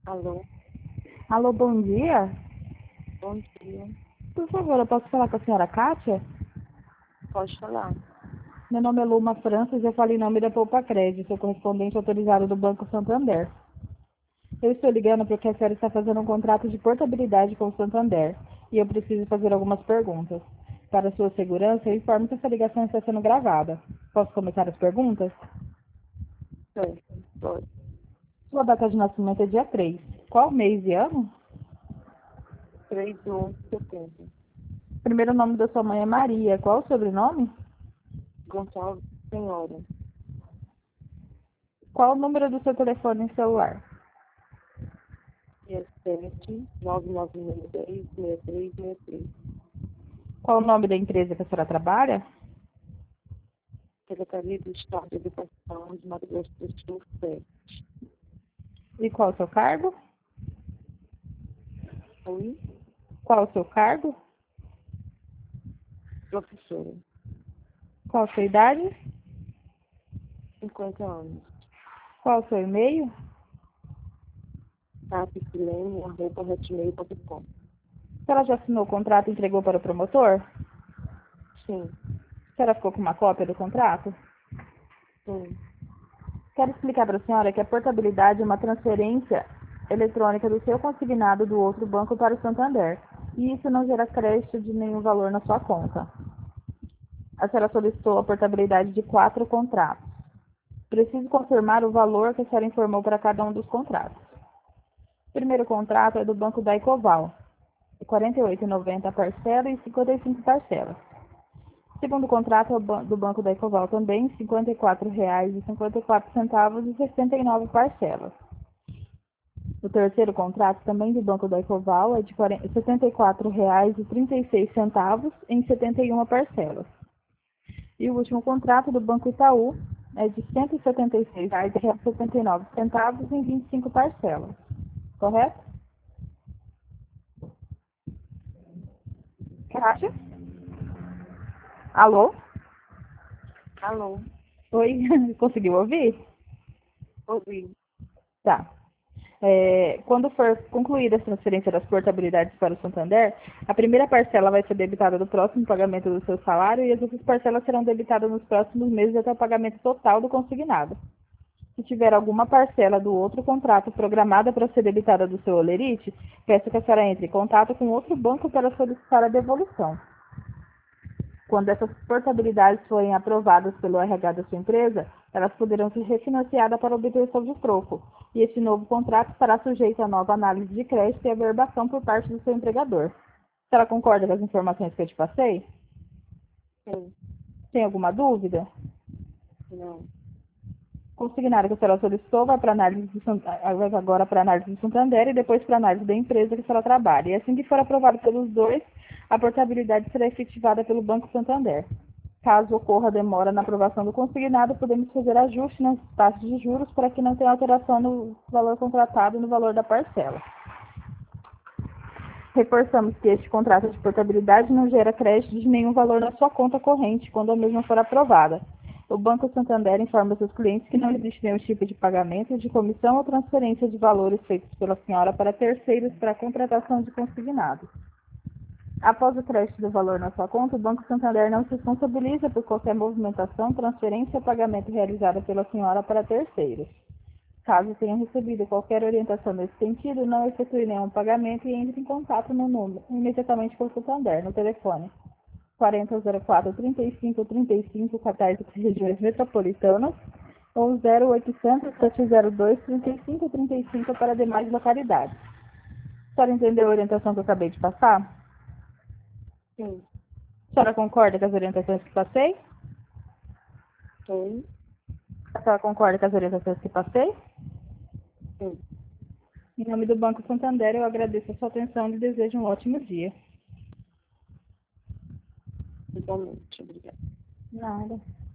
Alô, Alô, bom dia. bom dia. Por favor, eu posso falar com a senhora Kátia? Pode falar. Meu nome é Luma Francis e eu falo em nome da Poupa Crédito, sou correspondente autorizado do Banco Santander. Eu estou ligando porque a senhora está fazendo um contrato de portabilidade com o Santander e eu preciso fazer algumas perguntas. Para sua segurança, eu informo que essa ligação está sendo gravada. Posso começar as perguntas? Certo, pode. Sua data de nascimento é dia 3. Qual mês e ano? 3 de 11 de setembro. Primeiro nome da sua mãe é Maria. Qual o sobrenome? Gonçalves Senhora. Qual o número do seu telefone celular? 67 99610 6363. Qual o nome da empresa que a senhora trabalha? Secretaria do Estado de Educação de Mato Grosso do Sul, SEC. E qual o seu cargo? Oi, Qual o seu cargo? professora. Qual a sua idade? 50 anos. Qual o seu e-mail? tapsilene@hotmail.com. A senhora já assinou o contrato e entregou para o promotor? Sim, A senhora ficou com uma cópia do contrato? sim. Quero explicar para a senhora que a portabilidade é uma transferência eletrônica do seu consignado do outro banco para o Santander. E isso não gera crédito de nenhum valor na sua conta. A senhora solicitou a portabilidade de 4 contratos. Preciso confirmar o valor que a senhora informou para cada um dos contratos. O primeiro contrato é do Banco da Ecoval, R$ 48,90 a parcela e 55 parcelas. O segundo contrato é do Banco da Ecoval também, R$ 54,54 e 69 parcelas. O terceiro contrato, também do Banco da Ecoval, é de R$ 74,36 em 71 parcelas. E o último contrato do Banco Itaú é de R$ 176,79 em 25 parcelas. Correto? Caixa? Alô? Alô, Oi? Conseguiu ouvir? ouvi. Tá. Quando for concluída a transferência das portabilidades para o Santander, a primeira parcela vai ser debitada do próximo pagamento do seu salário e as outras parcelas serão debitadas nos próximos meses até o pagamento total do consignado. Se tiver alguma parcela do outro contrato programada para ser debitada do seu holerite, peço que a senhora entre em contato com outro banco para solicitar a devolução. Quando essas portabilidades forem aprovadas pelo RH da sua empresa, elas poderão ser refinanciadas para obtenção de troco, e este novo contrato estará sujeito a nova análise de crédito e averbação por parte do seu empregador. A senhora concorda com as informações que eu te passei? Sim, Tem alguma dúvida? não. Consignário que a senhora solicitou vai para análise vai agora para análise do Santander e depois para análise da empresa que a senhora trabalha. E assim que for aprovado pelos dois, a portabilidade será efetivada pelo Banco Santander. Caso ocorra demora na aprovação do consignado, podemos fazer ajuste nas taxas de juros para que não tenha alteração no valor contratado e no valor da parcela. Reforçamos que este contrato de portabilidade não gera crédito de nenhum valor na sua conta corrente quando a mesma for aprovada. O Banco Santander informa seus clientes que não existe nenhum tipo de pagamento, de comissão ou transferência de valores feitos pela senhora para terceiros para a contratação de consignado. Após o crédito do valor na sua conta, o Banco Santander não se responsabiliza por qualquer movimentação, transferência ou pagamento realizada pela senhora para terceiros. Caso tenha recebido qualquer orientação nesse sentido, não efetue nenhum pagamento e entre em contato no número imediatamente com o Santander, no telefone 4004-3535, catarse regiões metropolitanas, ou 0800-702-3535 para demais localidades. A senhora entendeu a orientação que eu acabei de passar? Sim, A senhora concorda com as orientações que passei? sim, A senhora concorda com as orientações que passei? sim. Em nome do Banco Santander, eu agradeço a sua atenção e desejo um ótimo dia. Igualmente, obrigada. Nada.